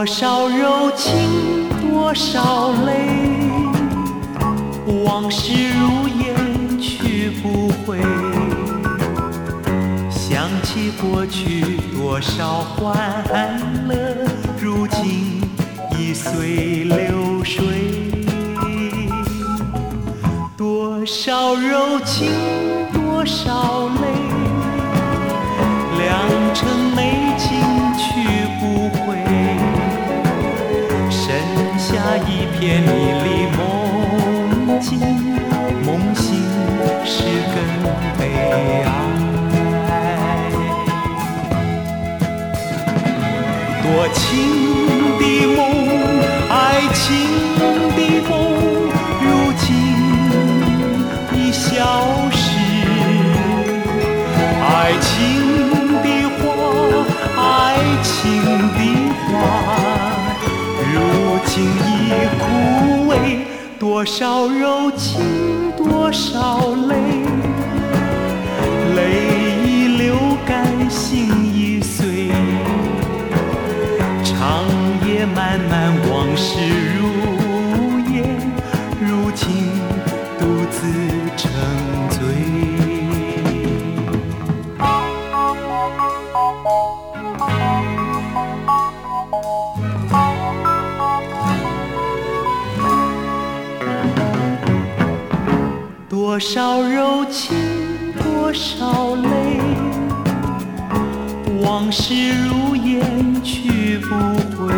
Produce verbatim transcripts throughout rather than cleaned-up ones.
少柔情，多少泪，往事如烟去不回。想起过去多少欢乐，如今已随流水。多少柔情，多少泪，良辰美景去不回。剩下一片迷离梦境，梦醒是更悲哀。多情的梦，爱情的梦，如今已消失。爱情的花，爱情的花，如今已枯萎。多少柔情，多少泪，泪已流干，心已碎。长夜漫漫，往事如烟，如今独自沉醉。多少柔情，多少泪，往事如烟去不回。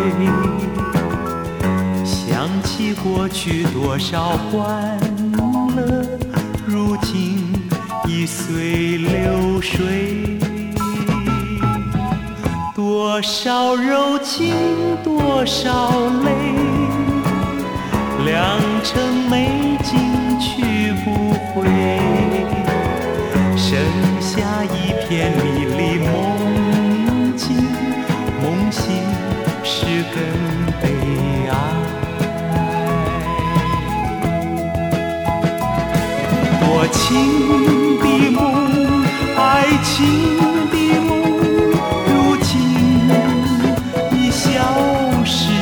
想起过去多少欢乐，如今已随流水。多少柔情，多少泪，良辰美景去不回。剩下一片迷离梦境，梦醒是更悲哀。多情的梦，爱情的梦，如今已消失。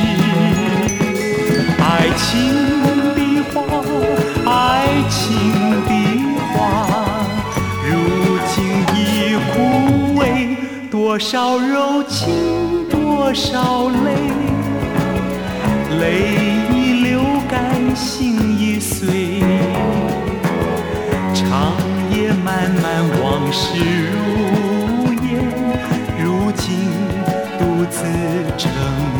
爱情的花，爱情的花，如今已枯萎。多少柔情，多少泪，泪已流干，心已碎。长夜漫漫，往事如烟，如今独自沉